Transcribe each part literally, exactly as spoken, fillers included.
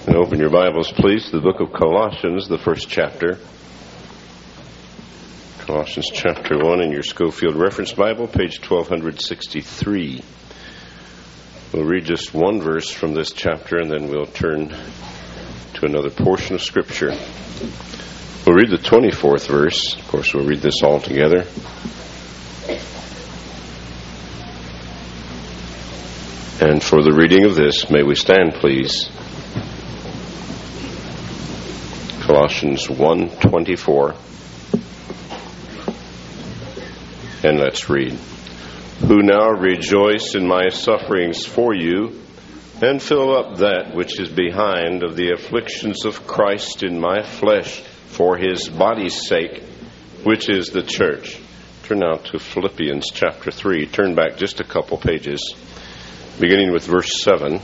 And open your Bibles, please, to the book of Colossians, the first chapter. Colossians chapter one in your Schofield Reference Bible, page twelve sixty-three. We'll read just one verse from this chapter, and then we'll turn to another portion of Scripture. We'll read the twenty-fourth verse. Of course, we'll read this all together. And for the reading of this, may we stand, please. Colossians one twenty-four. And let's read. Who now rejoice in my sufferings for you, and fill up that which is behind of the afflictions of Christ in my flesh for his body's sake, which is the church. Turn now to Philippians chapter three. Turn back just a couple pages, beginning with verse seven.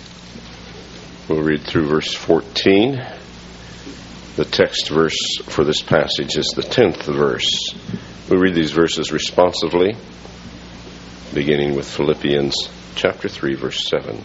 We'll read through verse fourteen. The text verse for this passage is the tenth verse. We read these verses responsively, beginning with Philippians chapter three, verse seven.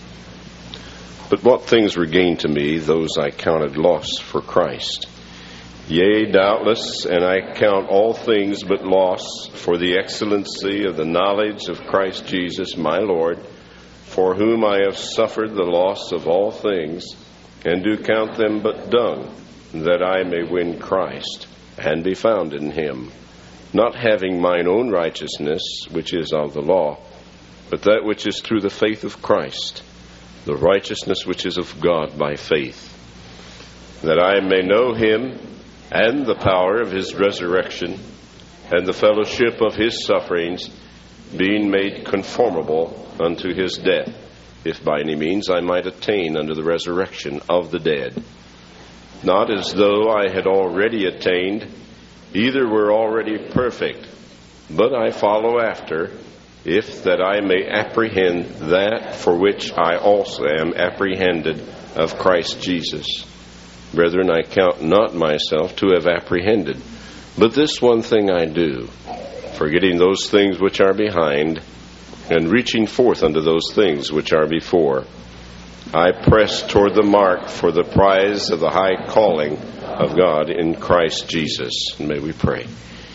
But what things were gained to me, those I counted loss for Christ. Yea, doubtless, and I count all things but loss for the excellency of the knowledge of Christ Jesus my Lord, for whom I have suffered the loss of all things, and do count them but dung, that I may win Christ, and be found in him, not having mine own righteousness, which is of the law, but that which is through the faith of Christ, the righteousness which is of God by faith, that I may know him, and the power of his resurrection, and the fellowship of his sufferings, being made conformable unto his death, if by any means I might attain unto the resurrection of the dead. Not as though I had already attained, either were already perfect, but I follow after, if that I may apprehend that for which I also am apprehended of Christ Jesus. Brethren, I count not myself to have apprehended, but this one thing I do, forgetting those things which are behind, and reaching forth unto those things which are before, I press toward the mark for the prize of the high calling of God in Christ Jesus. And may we pray.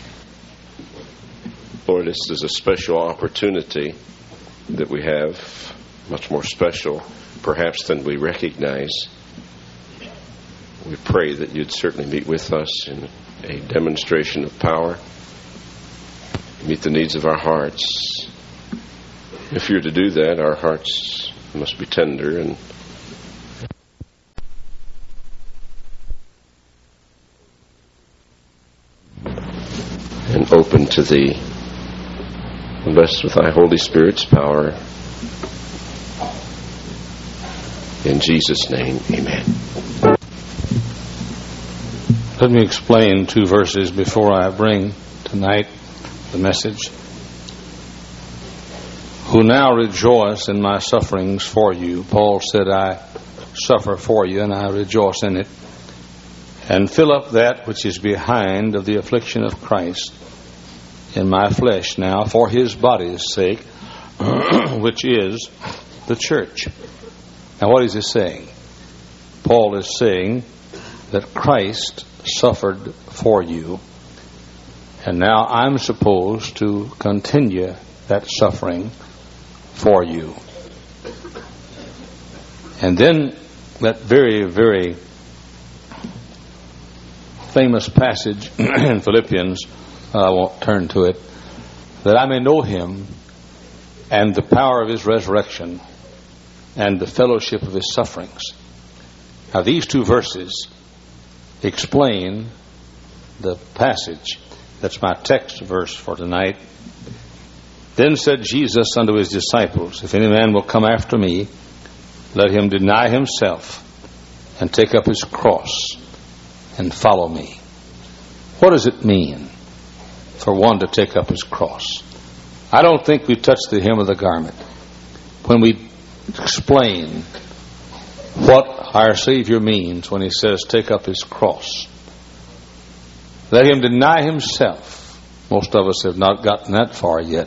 Lord, this is a special opportunity that we have, much more special perhaps than we recognize. We pray that you'd certainly meet with us in a demonstration of power, meet the needs of our hearts. If you're to do that, our hearts must be tender and and open to thee. Blessed with thy Holy Spirit's power. In Jesus' name, amen. Let me explain two verses before I bring tonight the message. Who now rejoice in my sufferings for you. Paul said, I suffer for you, and I rejoice in it. And fill up that which is behind of the affliction of Christ in my flesh now for his body's sake, which is the church. Now what is he saying? Paul is saying that Christ suffered for you, and now I'm supposed to continue that suffering for you. And then that very, very famous passage in Philippians, I won't turn to it, that I may know him and the power of his resurrection and the fellowship of his sufferings. Now these two verses explain the passage that's my text verse for tonight. Then said Jesus unto his disciples, if any man will come after me, let him deny himself and take up his cross and follow me. What does it mean for one to take up his cross? I don't think we touch the hem of the garment when we explain what our Savior means when he says take up his cross. Let him deny himself. Most of us have not gotten that far yet.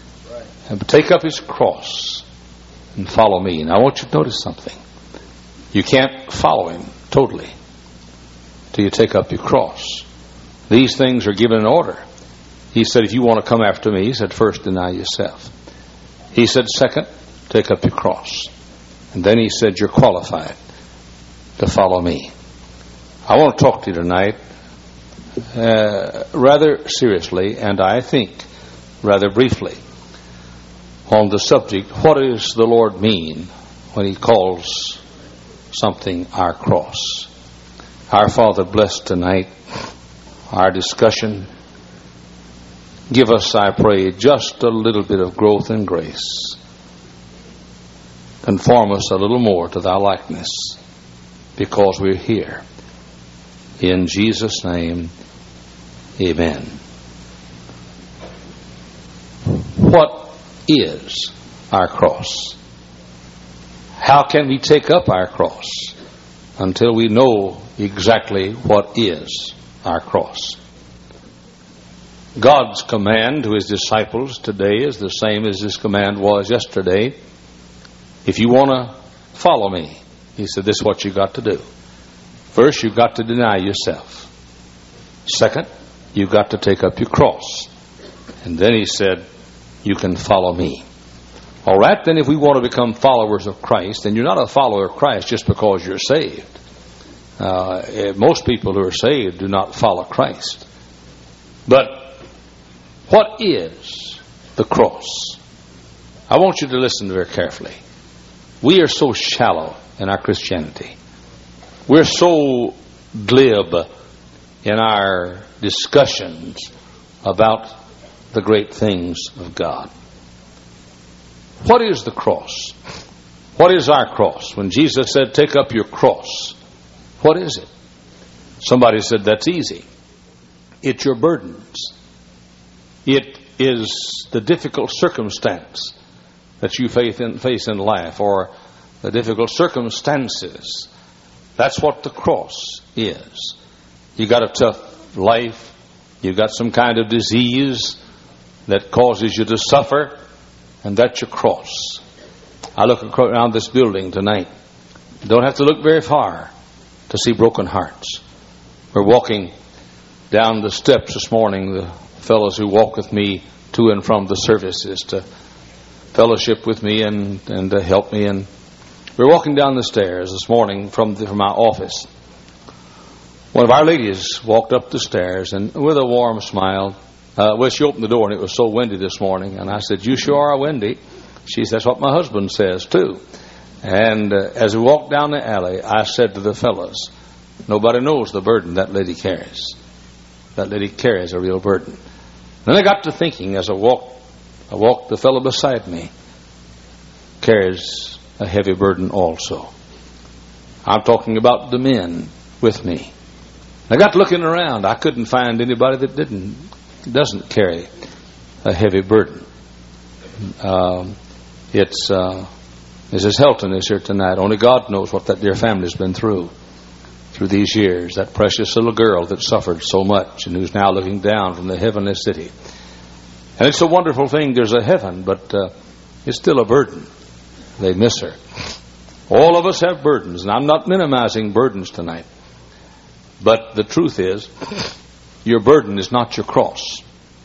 And take up his cross and follow me. Now I want you to notice something. You can't follow him totally till you take up your cross. These things are given in order. He said, if you want to come after me, he said, first deny yourself. He said, second, take up your cross. And then he said, you're qualified to follow me. I want to talk to you tonight uh, rather seriously, and I think rather briefly, on the subject, what does the Lord mean when he calls something our cross? Our Father, bless tonight our discussion. Give us, I pray, just a little bit of growth and grace. Conform us a little more to thy likeness, because we're here. In Jesus' name, amen. What is our cross? How can we take up our cross until we know exactly what is our cross? God's command to his disciples today is the same as his command was yesterday. If you want to follow me, he said, this is what you've got to do. First, you've got to deny yourself. Second, you've got to take up your cross. And then he said, you can follow me. All right, then if we want to become followers of Christ, then you're not a follower of Christ just because you're saved. Uh, most people who are saved do not follow Christ. But what is the cross? I want you to listen very carefully. We are so shallow in our Christianity. We're so glib in our discussions about the great things of God. What is the cross? What is our cross? When Jesus said, take up your cross, what is it? Somebody said, that's easy. It's your burdens. It is the difficult circumstance that you face in, face in life, or the difficult circumstances. That's what the cross is. You got a tough life. You got some kind of disease that causes you to suffer, and that's your cross. I look around this building tonight. You don't have to look very far to see broken hearts. We're walking down the steps this morning, the fellows who walk with me to and from the services to fellowship with me and, and to help me. And we're walking down the stairs this morning from, the, from our office. One of our ladies walked up the stairs, and with a warm smile, uh, well, she opened the door, and it was so windy this morning. And I said, you sure are windy. She said, that's what my husband says, too. And uh, as we walked down the alley, I said to the fellows, nobody knows the burden that lady carries. That lady carries a real burden. Then I got to thinking as I walked, I walked the fellow beside me carries a heavy burden also. I'm talking about the men with me. I got looking around. I couldn't find anybody that didn't doesn't carry a heavy burden. Um, it's uh, Missus Helton is here tonight. Only God knows what that dear family's been through through these years. That precious little girl that suffered so much and who's now looking down from the heavenly city. And it's a wonderful thing. There's a heaven, but uh, it's still a burden. They miss her. All of us have burdens, and I'm not minimizing burdens tonight. But the truth is, your burden is not your cross.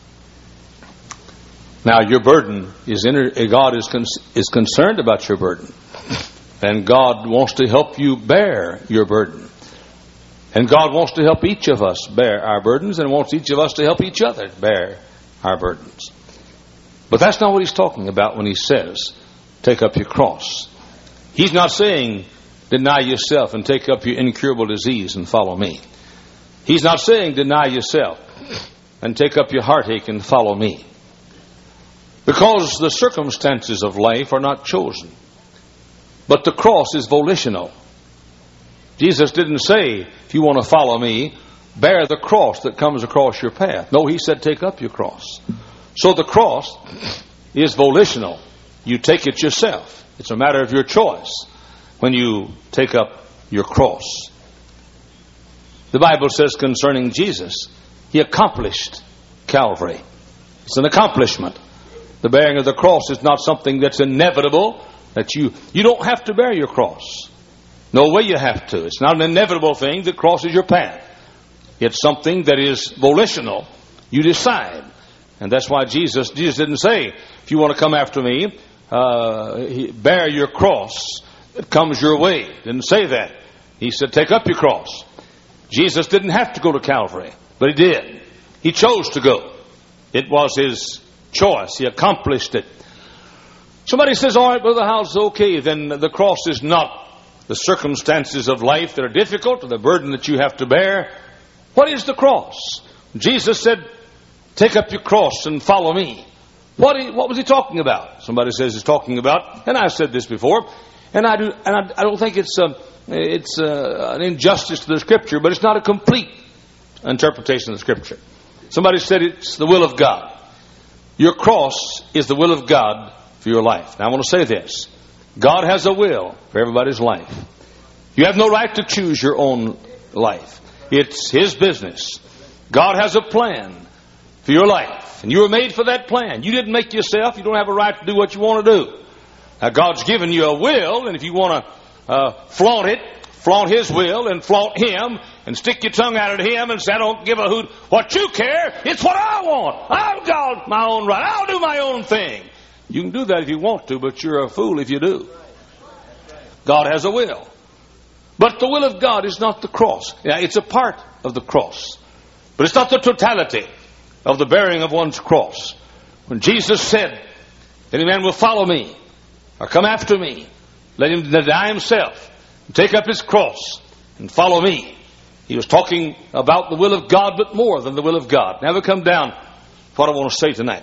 Now, your burden is inner, God is con- is concerned about your burden, and God wants to help you bear your burden, and God wants to help each of us bear our burdens, and wants each of us to help each other bear our burdens. But that's not what he's talking about when he says, take up your cross. He's not saying, deny yourself and take up your incurable disease and follow me. He's not saying, deny yourself and take up your heartache and follow me. Because the circumstances of life are not chosen. But the cross is volitional. Jesus didn't say, if you want to follow me, bear the cross that comes across your path. No, he said, take up your cross. So the cross is volitional. You take it yourself. It's a matter of your choice when you take up your cross. The Bible says concerning Jesus, he accomplished Calvary. It's an accomplishment. The bearing of the cross is not something that's inevitable, that you, you don't have to bear your cross. No way you have to. It's not an inevitable thing that crosses your path. It's something that is volitional. You decide. And that's why Jesus, Jesus didn't say, if you want to come after me, uh, bear your cross that comes your way. Didn't say that. He said, take up your cross. Jesus didn't have to go to Calvary, but he did. He chose to go. It was his choice. He accomplished it. Somebody says, all right, Brother Howell's okay. Then the cross is not the circumstances of life that are difficult or the burden that you have to bear. What is the cross? Jesus said, take up your cross and follow me. What, he, what was he talking about? Somebody says he's talking about, and I've said this before, and I, do, and I, I don't think it's, a, it's a, an injustice to the Scripture, but it's not a complete interpretation of the Scripture. Somebody said it's the will of God. Your cross is the will of God for your life. Now I want to say this. God has a will for everybody's life. You have no right to choose your own life. It's His business. God has a plan for your life, and you were made for that plan. You didn't make yourself. You don't have a right to do what you want to do. Now God's given you a will, and if you want to uh, flaunt it, flaunt His will and flaunt Him and stick your tongue out at Him and say, I don't give a hoot what you care. It's what I want. I've got my own right. I'll do my own thing. You can do that if you want to, but you're a fool if you do. God has a will. But the will of God is not the cross. Yeah, it's a part of the cross. But it's not the totality of the bearing of one's cross. When Jesus said, any man will follow me or come after me, let him deny himself, and take up his cross and follow me. He was talking about the will of God, but more than the will of God. Now we come down to what I want to say tonight.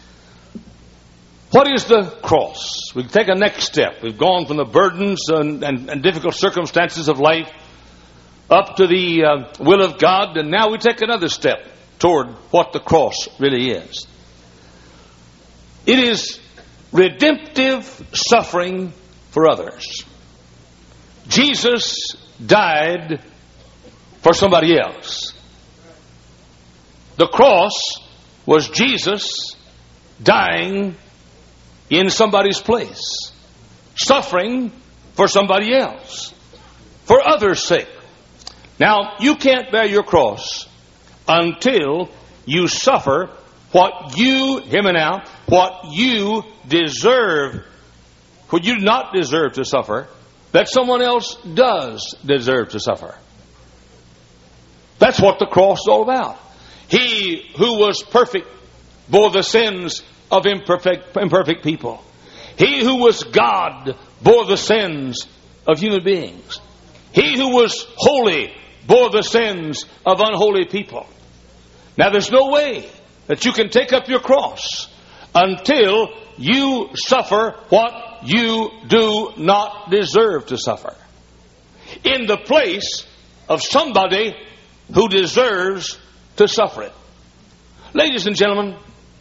What is the cross? We take a next step. We've gone from the burdens and, and, and difficult circumstances of life up to the uh, will of God, and now we take another step toward what the cross really is. It is redemptive suffering for others. Jesus died for somebody else. The cross was Jesus dying in somebody's place, suffering for somebody else, for others' sake. Now, you can't bear your cross until you suffer what you, hear me now, what you deserve, what you do not deserve to suffer, that someone else does deserve to suffer. That's what the cross is all about. He who was perfect bore the sins of imperfect, imperfect people. He who was God bore the sins of human beings. He who was holy bore the sins of unholy people. Now there's no way that you can take up your cross until you suffer what you do not deserve to suffer in the place of somebody who deserves to suffer it. Ladies and gentlemen,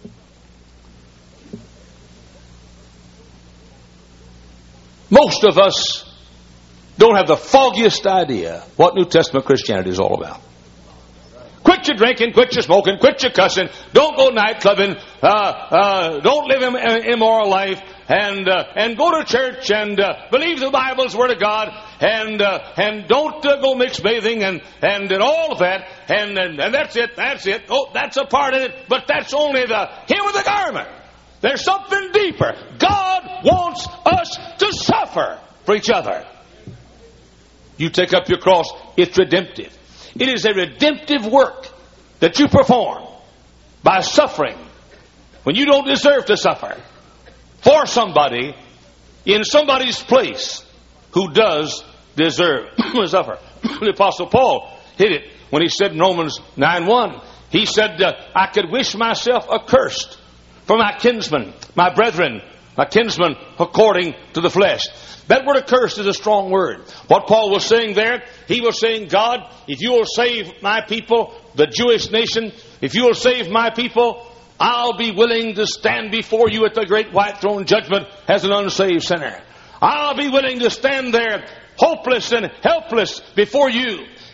most of us don't have the foggiest idea what New Testament Christianity is all about. Quit your drinking, quit your smoking, quit your cussing, don't go night clubbing, uh, uh, don't live an immoral life, and uh, and go to church and uh, believe the Bible's Word of God, and uh, and don't uh, go mixed bathing and, and and all of that, and, and and that's it, that's it. Oh, that's a part of it, but that's only the hem of the garment. There's something deeper. God wants us to suffer for each other. You take up your cross, it's redemptive. It is a redemptive work that you perform by suffering when you don't deserve to suffer for somebody in somebody's place who does deserve to suffer. The Apostle Paul hit it when he said in Romans nine one, he said, uh, I could wish myself accursed for my kinsmen, my brethren, my kinsmen according to the flesh. That word accursed is a strong word. What Paul was saying there, he was saying, God, if you will save my people, the Jewish nation, if you will save my people, I'll be willing to stand before you at the great white throne judgment as an unsaved sinner. I'll be willing to stand there hopeless and helpless before you.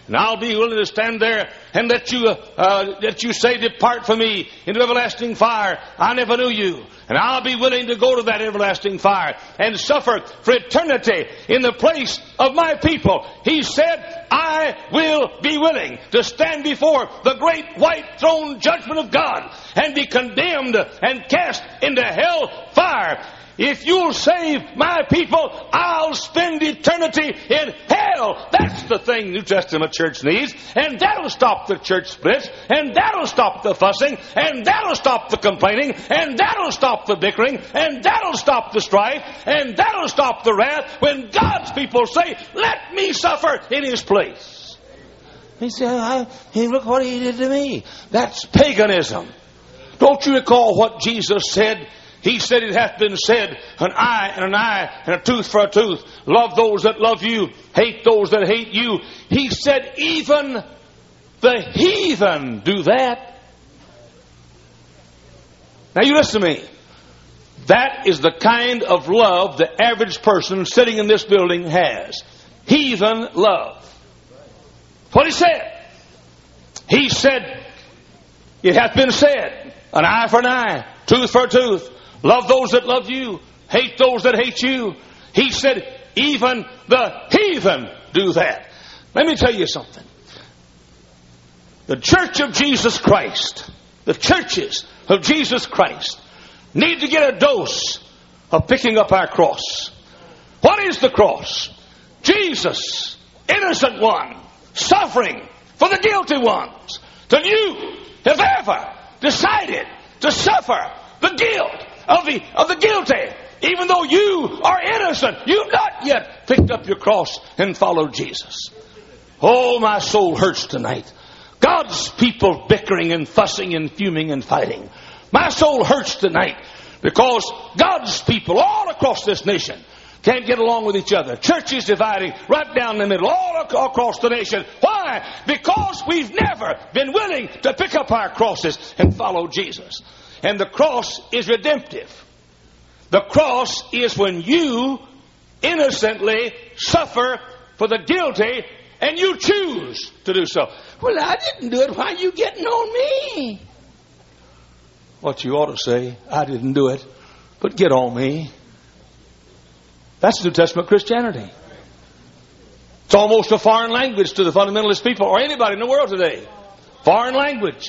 And I'll be willing to stand there and let you, uh, let you say, depart from me into everlasting fire. I never knew you. And I'll be willing to go to that everlasting fire and suffer for eternity in the place of my people. He said, I will be willing to stand before the great white throne judgment of God and be condemned and cast into hell fire. If you'll save my people, I'll spend eternity in hell. That's the thing New Testament church needs. And that'll stop the church splits. And that'll stop the fussing. And that'll stop the complaining. And that'll stop the bickering. And that'll stop the strife. And that'll stop the wrath when God's people say, let me suffer in His place. He said, hey, look what He did to me. That's paganism. Don't you recall what Jesus said? He said, it hath been said, an eye and an eye and a tooth for a tooth. Love those that love you. Hate those that hate you. He said, even the heathen do that. Now you listen to me. That is the kind of love the average person sitting in this building has. Heathen love. That's what he said. He said, it hath been said, an eye for an eye, tooth for a tooth. Love those that love you. Hate those that hate you. He said, even the heathen do that. Let me tell you something. The church of Jesus Christ, the churches of Jesus Christ, need to get a dose of picking up our cross. What is the cross? Jesus, innocent one, suffering for the guilty ones. Till you have ever decided to suffer the guilt of the, of the guilty, even though you are innocent, you've not yet picked up your cross and followed Jesus. Oh, my soul hurts tonight. God's people bickering and fussing and fuming and fighting. My soul hurts tonight because God's people all across this nation can't get along with each other. Churches dividing right down the middle, all across the nation. Why? Because we've never been willing to pick up our crosses and follow Jesus. And the cross is redemptive. The cross is when you innocently suffer for the guilty and you choose to do so. Well, I didn't do it. Why are you getting on me? What you ought to say, I didn't do it, but get on me. That's New Testament Christianity. It's almost a foreign language to the fundamentalist people or anybody in the world today. Foreign language.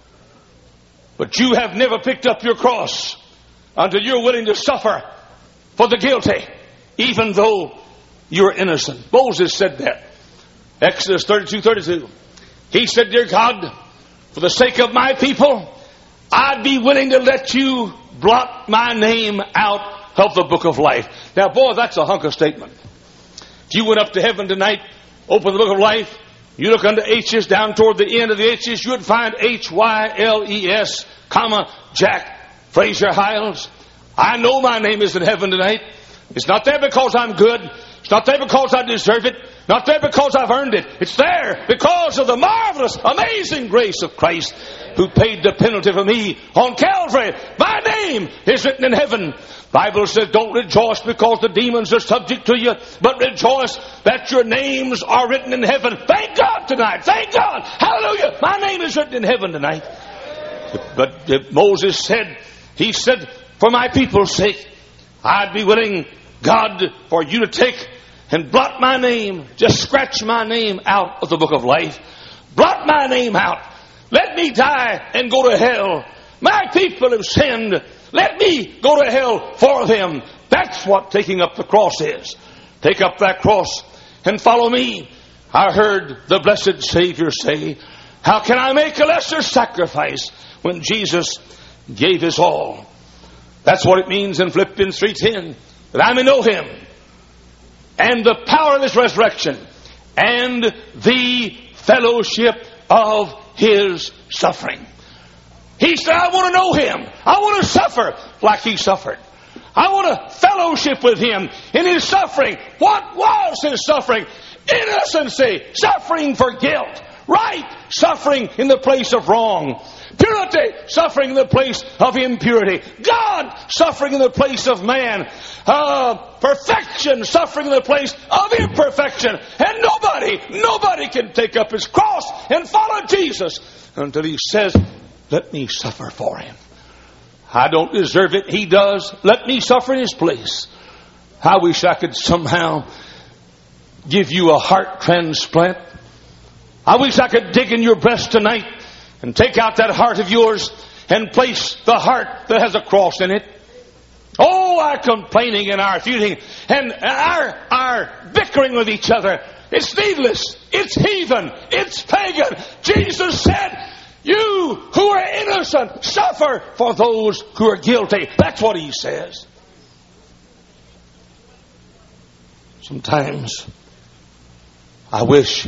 But you have never picked up your cross until you're willing to suffer for the guilty, even though you're innocent. Moses said that. Exodus thirty-two thirty-two. He said, dear God, for the sake of my people, I'd be willing to let you blot my name out of the book of life. Now, boy, that's a hunk of statement. If you went up to heaven tonight, open the book of life, you look under H's, down toward the end of the H's, you'd find H Y L E S, comma, Jack Fraser Hiles. I know my name is in heaven tonight. It's not there because I'm good. It's not there because I deserve it. Not there because I've earned it. It's there because of the marvelous, amazing grace of Christ who paid the penalty for me on Calvary. My name is written in heaven. The Bible says, don't rejoice because the demons are subject to you, but rejoice that your names are written in heaven. Thank God tonight. Thank God. Hallelujah. My name is written in heaven tonight. But Moses said, he said, for my people's sake, I'd be willing, God, for you to take and blot my name, just scratch my name out of the book of life. Blot my name out. Let me die and go to hell. My people have sinned. Let me go to hell for them. That's what taking up the cross is. Take up that cross and follow me. I heard the blessed Savior say, how can I make a lesser sacrifice when Jesus gave his all? That's what it means in Philippians three ten, that I may know him and the power of his resurrection and the fellowship of his suffering. He said, I want to know him. I want to suffer like he suffered. I want to fellowship with him in his suffering. What was his suffering? Innocency, suffering for guilt, right suffering in the place of wrong. Purity, suffering in the place of impurity. God, suffering in the place of man. Uh, perfection, suffering in the place of imperfection. And nobody, nobody can take up his cross and follow Jesus until he says, let me suffer for him. I don't deserve it. He does. Let me suffer in his place. I wish I could somehow give you a heart transplant. I wish I could dig in your breast tonight and take out that heart of yours and place the heart that has a cross in it. Oh, our complaining and our feuding and our, our bickering with each other. It's needless. It's heathen. It's pagan. Jesus said, you who are innocent, suffer for those who are guilty. That's what he says. Sometimes I wish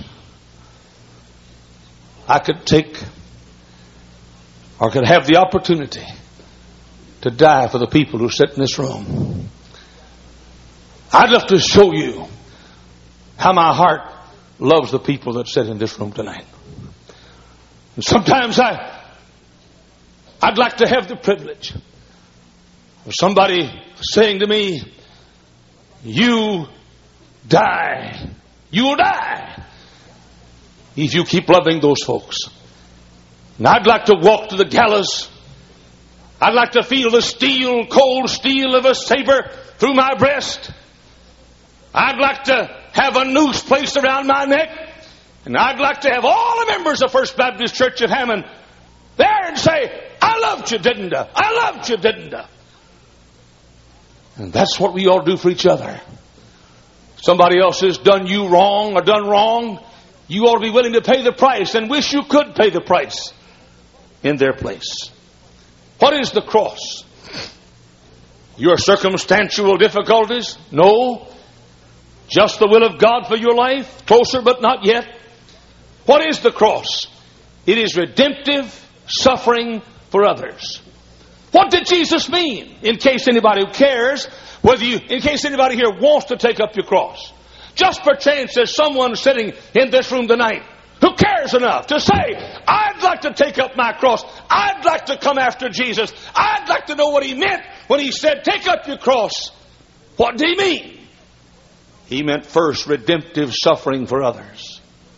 I could take or could have the opportunity to die for the people who sit in this room. I'd love to show you how my heart loves the people that sit in this room tonight. And sometimes I, I'd like to have the privilege of somebody saying to me, you die. You'll die if you keep loving those folks. And I'd like to walk to the gallows. I'd like to feel the steel, cold steel of a saber through my breast. I'd like to have a noose placed around my neck. And I'd like to have all the members of First Baptist Church of Hammond there and say, I loved you, didn't I? I loved you, didn't I? And that's what we all do for each other. Somebody else has done you wrong or done wrong, you ought to be willing to pay the price and wish you could pay the price in their place. What is the cross? Your circumstantial difficulties? No. Just the will of God for your life? Closer but not yet. What is the cross? It is redemptive suffering for others. What did Jesus mean? In case anybody who cares, whether you, in case anybody here wants to take up your cross. Just perchance there's someone sitting in this room tonight who cares enough to say, I'd like to take up my cross. I'd like to come after Jesus. I'd like to know what he meant when he said, take up your cross. What did he mean? He meant first, redemptive suffering for others.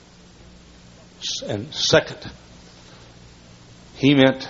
And second, he meant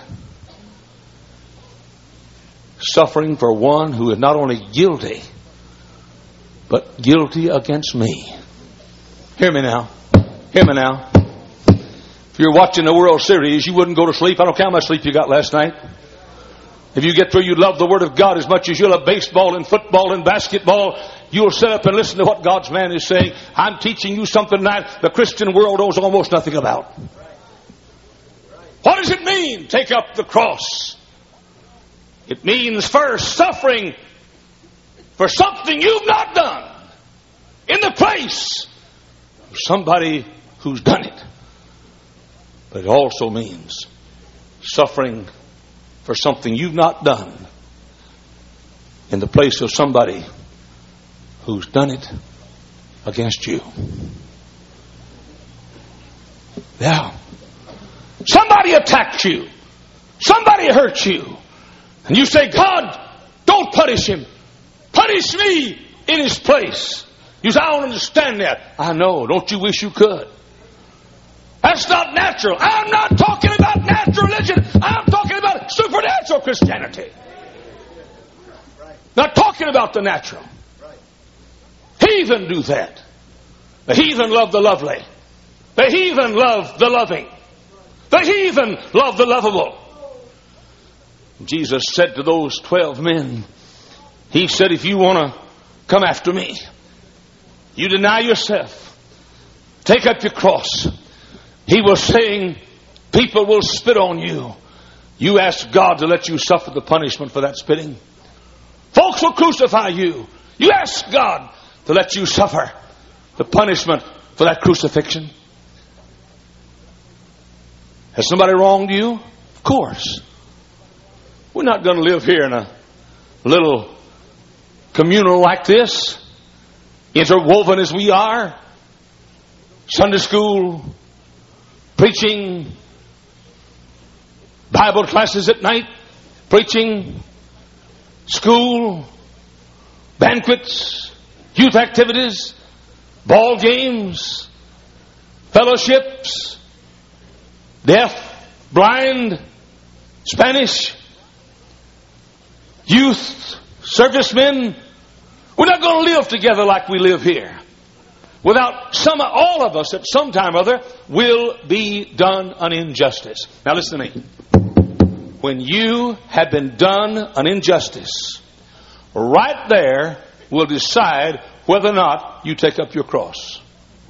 suffering for one who is not only guilty, but guilty against me. Hear me now. Hear me now. If you're watching the World Series, you wouldn't go to sleep. I don't care how much sleep you got last night. If you get through, you love the Word of God as much as you love baseball and football and basketball. You'll sit up and listen to what God's man is saying. I'm teaching you something that the Christian world knows almost nothing about. What does it mean, take up the cross? It means first suffering for something you've not done in the place of somebody who's done it. But it also means suffering for something you've not done in the place of somebody who's done it against you. Yeah. Somebody attacked you. Somebody hurt you. And you say, God, don't punish him. Punish me in his place. You say, I don't understand that. I know. Don't you wish you could? That's not natural. I'm not talking about natural religion. I'm talking about supernatural Christianity. Not talking about the natural. Heathen do that. The heathen love the lovely. The heathen love the loving. The heathen love the lovable. Jesus said to those twelve men, he said, if you want to come after me, you deny yourself. Take up your cross. He was saying, people will spit on you. You ask God to let you suffer the punishment for that spitting. Folks will crucify you. You ask God to let you suffer the punishment for that crucifixion. Has somebody wronged you? Of course. We're not going to live here in a little communal like this, interwoven as we are. Sunday school, preaching, Bible classes at night, preaching, school, banquets, youth activities, ball games, fellowships, deaf, blind, Spanish, youth, servicemen. We're not going to live together like we live here. Without some, all of us at some time or other will be done an injustice. Now listen to me. When you have been done an injustice, right there will decide whether or not you take up your cross.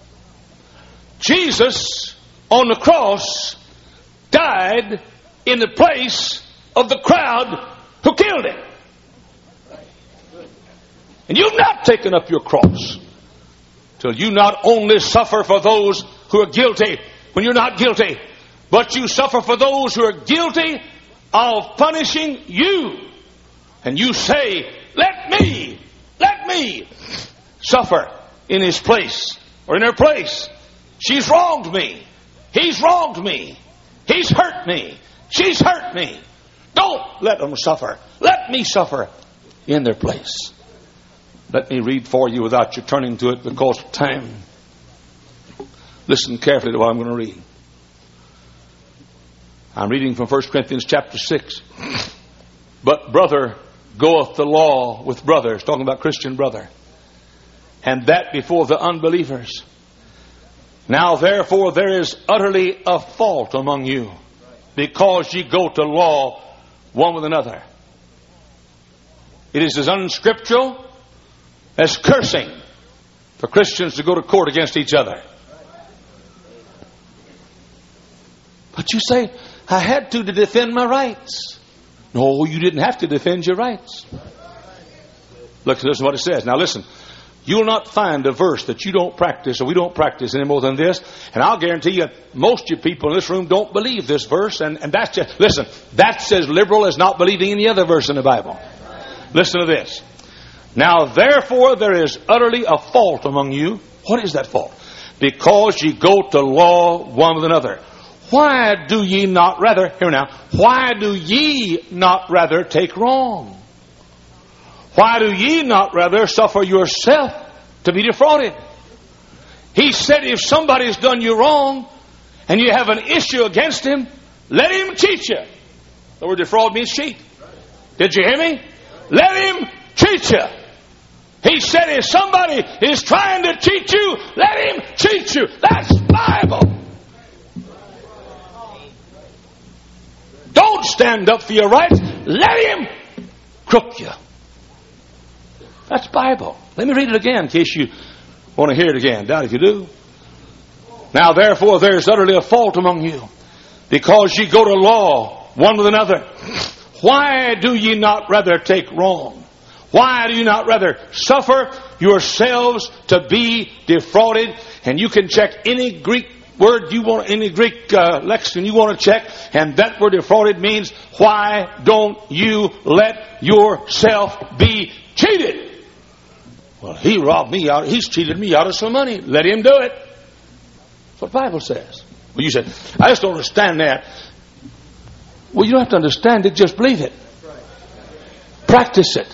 Jesus on the cross died in the place of the crowd who killed him. And you've not taken up your cross till you not only suffer for those who are guilty when you're not guilty, but you suffer for those who are guilty of punishing you. And you say, let me, let me suffer in his place or in her place. She's wronged me. He's wronged me. He's hurt me. She's hurt me. Don't let them suffer. Let me suffer in their place. Let me read for you without you turning to it because of time. Listen carefully to what I'm going to read. I'm reading from First Corinthians chapter six. But brother goeth the law with brothers, talking about Christian brother, and that before the unbelievers. Now therefore there is utterly a fault among you, because ye go to law one with another. It is as unscriptural as cursing for Christians to go to court against each other. But you say, I had to to defend my rights. No, you didn't have to defend your rights. Look, this is what it says. Now listen, you'll not find a verse that you don't practice, or we don't practice any more than this. And I'll guarantee you, most of you people in this room don't believe this verse. And, and that's just, listen, that's as liberal as not believing any other verse in the Bible. Listen to this. Now therefore there is utterly a fault among you. What is that fault? Because ye go to law one with another. Why do ye not rather, here now, why do ye not rather take wrong? Why do ye not rather suffer yourself to be defrauded? He said if somebody's done you wrong and you have an issue against him, let him cheat you. The word defraud means cheat. Did you hear me? Let him cheat you. He said if somebody is trying to cheat you, let him cheat you. That's Bible. Don't stand up for your rights. Let him crook you. That's Bible. Let me read it again in case you want to hear it again. Doubt if you do. Now therefore there is utterly a fault among you, because ye go to law one with another. Why do ye not rather take wrong? Why do you not rather suffer yourselves to be defrauded? And you can check any Greek word you want, any Greek uh, lexicon you want to check, and that word defrauded means, why don't you let yourself be cheated? Well, he robbed me out, he's cheated me out of some money. Let him do it. That's what the Bible says. Well, you said, I just don't understand that. Well, you don't have to understand it, just believe it. Practice it.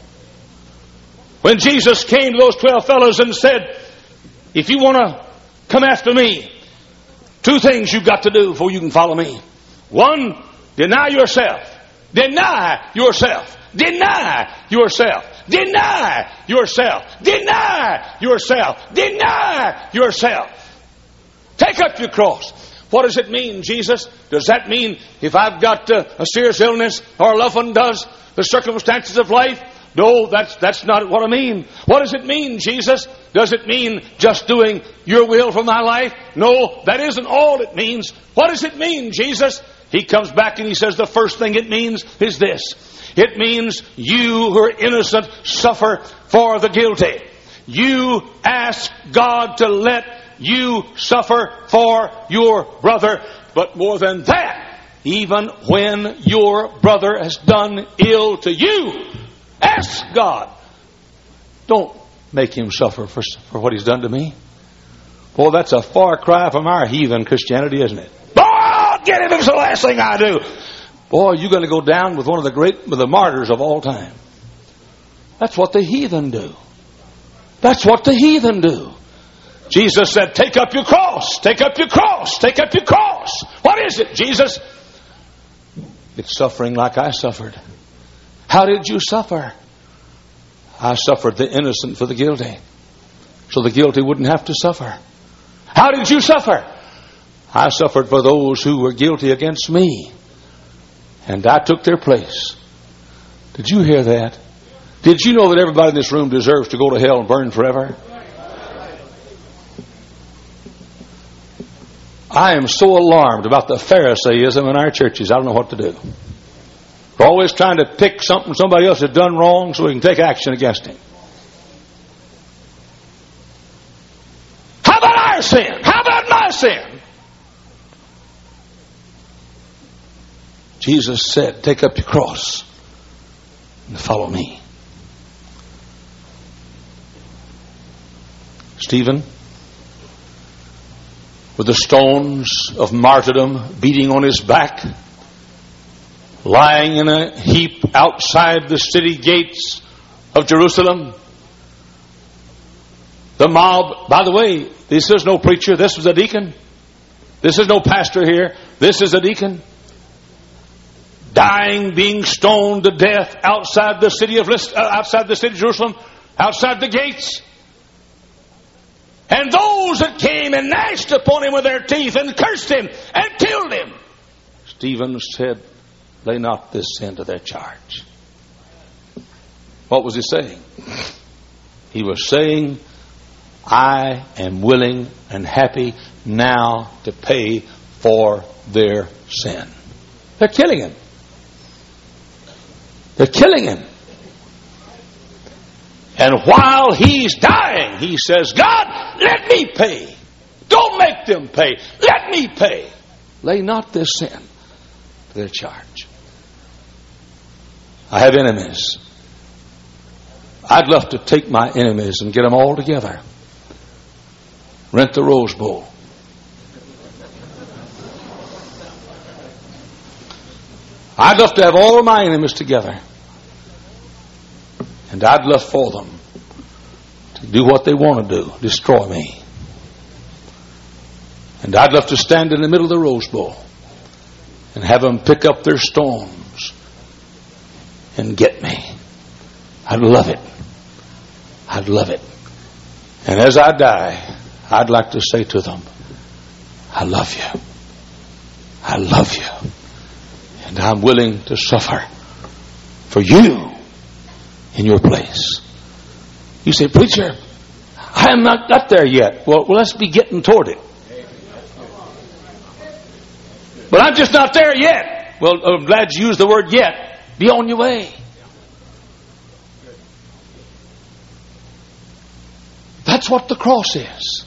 When Jesus came to those twelve fellows and said, if you want to come after me, two things you've got to do before you can follow me. One, deny yourself. Deny yourself. Deny yourself. Deny yourself. Deny yourself. Deny yourself. Take up your cross. What does it mean, Jesus? Does that mean if I've got uh, a serious illness, or a loved one does, the circumstances of life? No, that's that's not what I mean. What does it mean, Jesus? Does it mean just doing your will for my life? No, that isn't all it means. What does it mean, Jesus? He comes back and he says the first thing it means is this. It means you who are innocent suffer for the guilty. You ask God to let you suffer for your brother. But more than that, even when your brother has done ill to you, ask God. Don't make him suffer for, for what he's done to me. Well, that's a far cry from our heathen Christianity, isn't it? Oh, get him, it's the last thing I do. boy, you're going to go down with one of the great, with the martyrs of all time. That's what the heathen do. That's what the heathen do. Jesus said, take up your cross, take up your cross, take up your cross. What is it, Jesus? It's suffering like I suffered. How did you suffer? I suffered the innocent for the guilty, so the guilty wouldn't have to suffer. How did you suffer? I suffered for those who were guilty against me, and I took their place. Did you hear that? Did you know that everybody in this room deserves to go to hell and burn forever? I am so alarmed about the Pharisaism in our churches. I don't know what to do. We're always trying to pick something somebody else has done wrong so we can take action against him. How about our sin? How about my sin? Jesus said, take up your cross and follow me. Stephen, with the stones of martyrdom beating on his back, lying in a heap outside the city gates of Jerusalem. The mob, by the way, this is no preacher, this was a deacon. This is no pastor here, this is a deacon. Dying, being stoned to death outside the city of uh, outside the city of Jerusalem, outside the gates. And those that came and gnashed upon him with their teeth and cursed him and killed him. Stephen said, lay not this sin to their charge. What was he saying? He was saying, I am willing and happy now to pay for their sin. They're killing him. They're killing him. And while he's dying, he says, God, let me pay. Don't make them pay. Let me pay. Lay not this sin to their charge. I have enemies. I'd love to take my enemies and get them all together. Rent the Rose Bowl. I'd love to have all of my enemies together. And I'd love for them to do what they want to do, destroy me. And I'd love to stand in the middle of the Rose Bowl and have them pick up their stones and get me. I'd love it. I'd love it. And as I die, I'd like to say to them, I love you. I love you. And I'm willing to suffer for you in your place. You say, preacher, I am not got there yet. Well, well, let's be getting toward it. But I'm just not there yet. Well, I'm glad you used the word yet. Be on your way. That's what the cross is.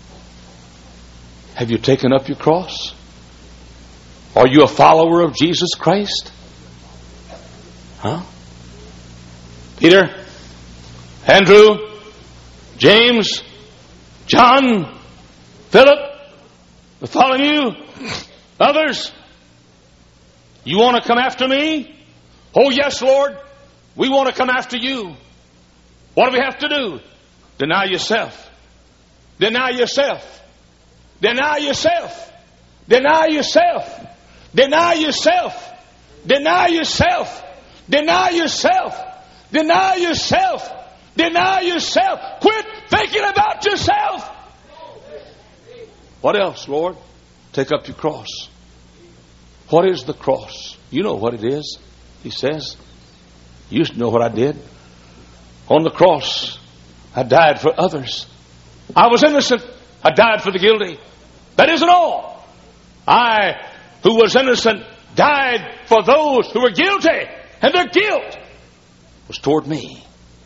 Have you taken up your cross? Are you a follower of Jesus Christ? Huh? Peter, Andrew, James, John, Philip, Bartholomew, others. You want to come after me? Oh, yes, Lord. We want to come after you. What do we have to do? Deny yourself. Deny yourself. Deny yourself. Deny yourself. Deny yourself. Deny yourself. Deny yourself. Deny yourself. Deny yourself. Quit thinking about yourself. What else, Lord? Take up your cross. What is the cross? You know what it is, he says. You used to know what I did. On the cross, I died for others. I was innocent. I died for the guilty. That isn't all. I, who was innocent, died for those who were guilty. And their guilt was toward me.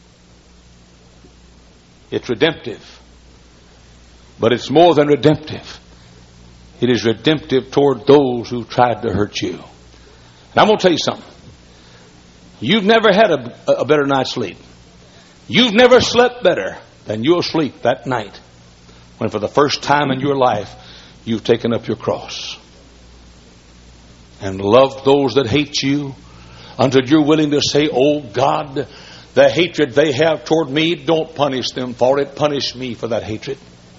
It's redemptive. But it's more than redemptive. It is redemptive toward those who tried to hurt you. And I'm going to tell you something. You've never had a, a better night's sleep. You've never slept better than you'll sleep that night when for the first time in your life you've taken up your cross and love those that hate you, until you're willing to say, oh God, the hatred they have toward me, don't punish them for it. Punish me for that hatred.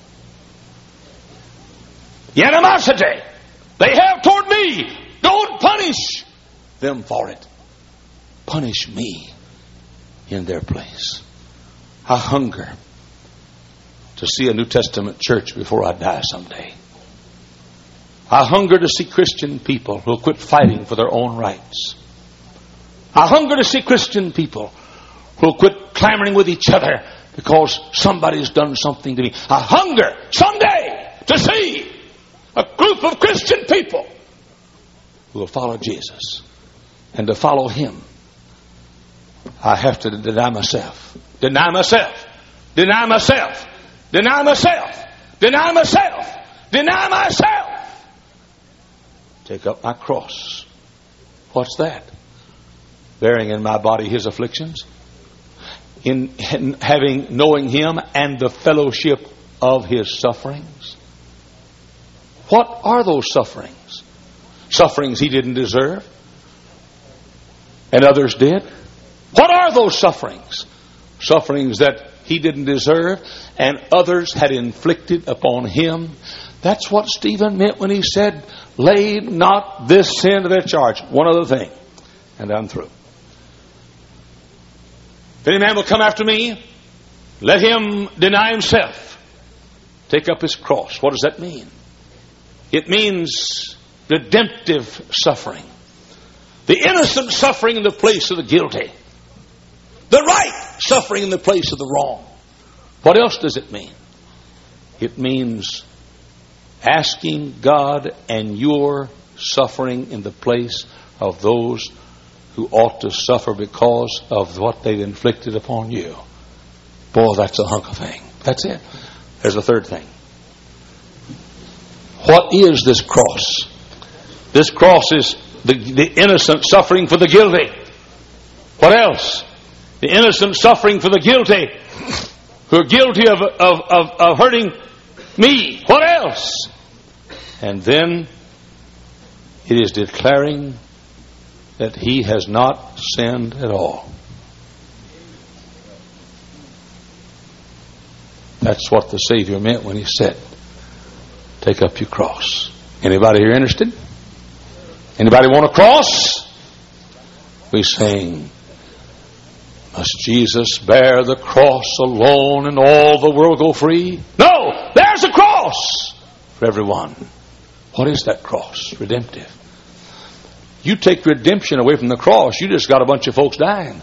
The animosity they have toward me, don't punish them for it. Punish me in their place. I hunger to see a New Testament church before I die someday. I hunger to see Christian people who will quit fighting for their own rights. I hunger to see Christian people who will quit clamoring with each other because somebody's done something to me. I hunger someday to see a group of Christian people who will follow Jesus. And to follow Him, I have to deny myself. Deny myself. Deny myself. Deny myself. Deny myself. Deny myself. Take up my cross. What's that? Bearing in my body His afflictions. In, in having, knowing Him and the fellowship of His sufferings. What are those sufferings? Sufferings He didn't deserve. And others did. What are those sufferings? Sufferings that He didn't deserve and others had inflicted upon Him. That's what Stephen meant when he said, lay not this sin to their charge. One other thing, and I'm through. If any man will come after me, let him deny himself. Take up his cross. What does that mean? It means redemptive suffering. The innocent suffering in the place of the guilty. The right suffering in the place of the wrong. What else does it mean? It means asking God and your suffering in the place of those who ought to suffer because of what they've inflicted upon you. Boy, that's a hunk of thing. That's it. There's a third thing. What is this cross? This cross is the, the innocent suffering for the guilty. What else? The innocent suffering for the guilty who are guilty of, of, of, of hurting me. What else? And then it is declaring that he has not sinned at all. That's what the Savior meant when he said, take up your cross. Anybody here interested? Anybody want a cross? We sing, must Jesus bear the cross alone and all the world go free? No! There's a cross for everyone. What is that cross? Redemptive. You take redemption away from the cross, you just got a bunch of folks dying.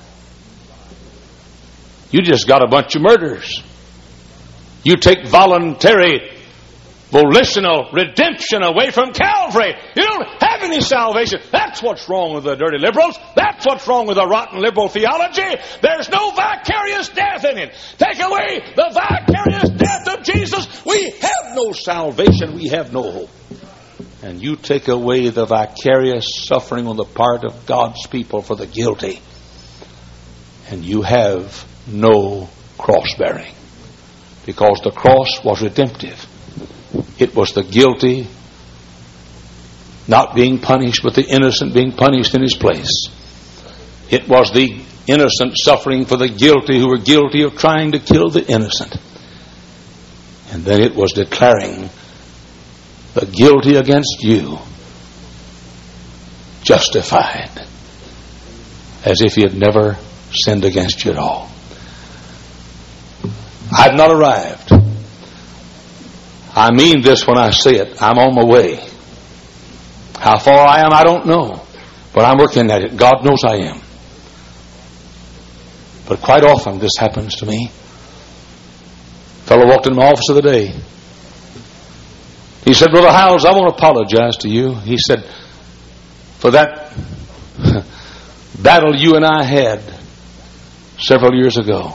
You just got a bunch of murders. You take voluntary, volitional redemption away from Calvary. You don't have any salvation. That's what's wrong with the dirty liberals. That's what's wrong with the rotten liberal theology. There's no vicarious death in it. Take away the vicarious death of Jesus. We have no salvation. We have no hope. And you take away the vicarious suffering on the part of God's people for the guilty. And you have no cross bearing. Because the cross was redemptive. It was the guilty not being punished, but the innocent being punished in his place. It was the innocent suffering for the guilty who were guilty of trying to kill the innocent. And then it was declaring the guilty against you justified as if he had never sinned against you at all. I've not arrived. I mean this when I say it. I'm on my way. How far I am, I don't know. But I'm working at it. God knows I am. But quite often this happens to me. A fellow walked in my office the other day. He said, Brother Howells, I want to apologize to you. He said, for that battle you and I had several years ago.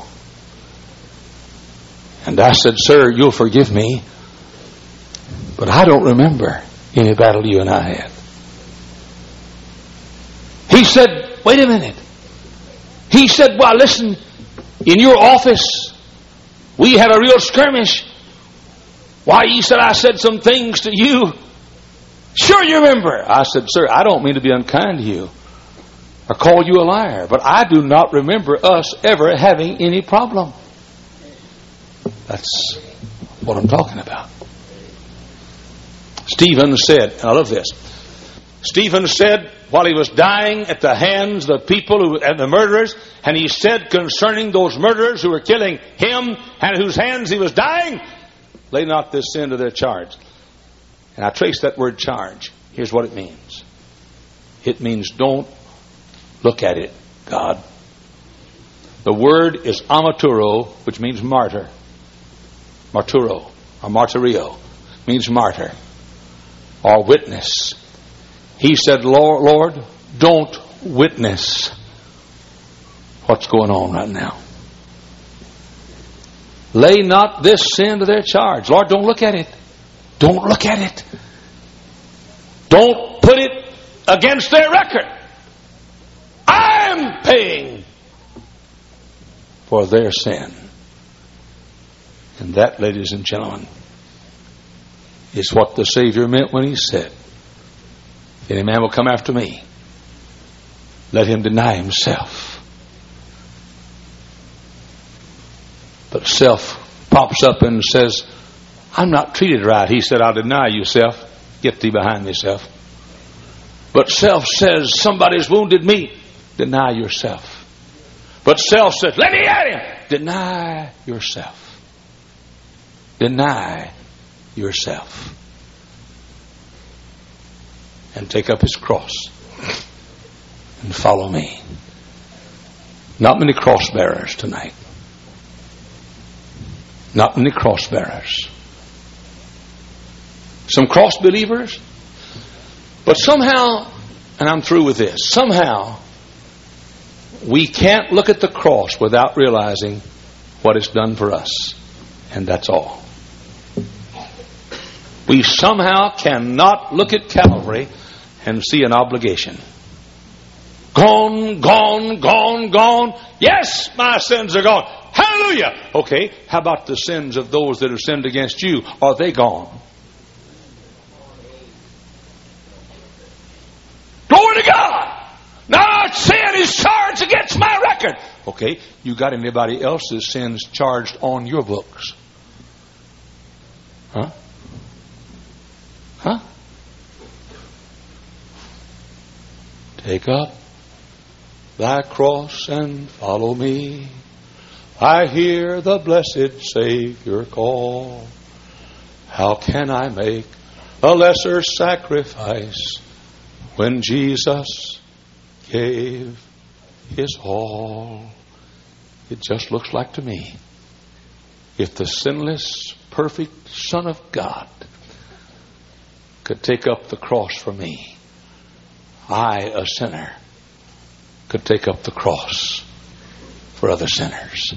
And I said, sir, you'll forgive me, but I don't remember any battle you and I had. He said, wait a minute. He said, well, listen, in your office, we had a real skirmish. Why, he said, I said some things to you Sure you remember. I said, sir, I don't mean to be unkind to you or call you a liar, but I do not remember us ever having any problem. That's what I'm talking about. Stephen said, and I love this, Stephen said while he was dying at the hands of the people who, and the murderers, and he said concerning those murderers who were killing him and whose hands he was dying, lay not this sin to their charge. And I trace that word charge. Here's what it means. It means don't look at it, God. The word is amaturo, which means martyr. Marturo, or martyrio, means martyr, or witness. He said, Lord, Lord, don't witness what's going on right now. Lay not this sin to their charge. Lord, don't look at it. Don't look at it. Don't put it against their record. I'm paying for their sin. And that, ladies and gentlemen, is what the Savior meant when he said, if any man will come after me, let him deny himself. But self pops up and says, I'm not treated right. He said, I'll deny you, self. Get thee behind me, self. But self says, somebody's wounded me. Deny yourself. But self says, let me at him. Deny yourself. Deny yourself. And take up his cross and follow me. Not many cross bearers tonight. Not many cross bearers. Some cross believers. But somehow, and I'm through with this, somehow we can't look at the cross without realizing what it's done for us. And that's all. We somehow cannot look at Calvary and see an obligation. Gone, gone, gone, gone. Yes, my sins are gone. Hallelujah. Okay, how about the sins of those that have sinned against you? Are they gone? Glory to God. Now sin is charged against my record. Okay, you got anybody else's sins charged on your books? Huh? Huh? Take up thy cross and follow me. I hear the blessed Savior call. How can I make a lesser sacrifice when Jesus gave his all? It just looks like to me, if the sinless, perfect Son of God could take up the cross for me, I, a sinner, could take up the cross for other sinners.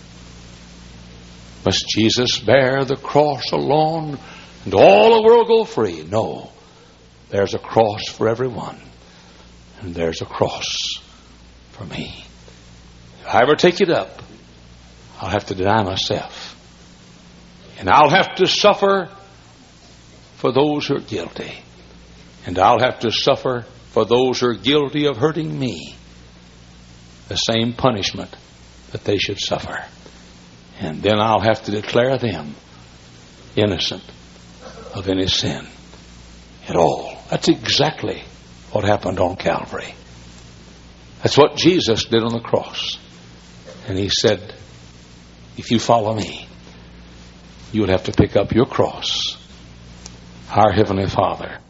Must Jesus bear the cross alone and all the world go free? No. There's a cross for everyone, and there's a cross for me. If I ever take it up, I'll have to deny myself. And I'll have to suffer for those who are guilty. And I'll have to suffer for those who are guilty of hurting me the same punishment that they should suffer. And then I'll have to declare them innocent of any sin at all. That's exactly what happened on Calvary. That's what Jesus did on the cross. And he said, if you follow me, you'll have to pick up your cross. Our Heavenly Father